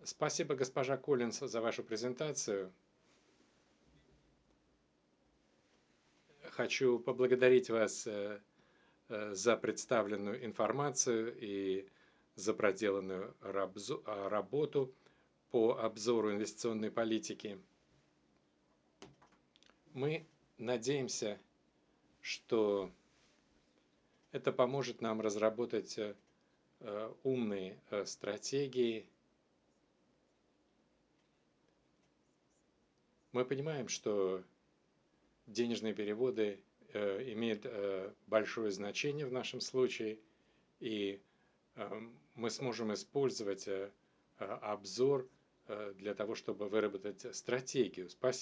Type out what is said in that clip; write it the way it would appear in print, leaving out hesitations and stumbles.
Спасибо, госпожа Коллинс, за вашу презентацию. Хочу поблагодарить вас за представленную информацию и за проделанную работу по обзору инвестиционной политики. Мы надеемся, что это поможет нам разработать умные стратегии. Мы понимаем, что денежные переводы имеют большое значение в нашем случае, и мы сможем использовать обзор для того, чтобы выработать стратегию. Спасибо.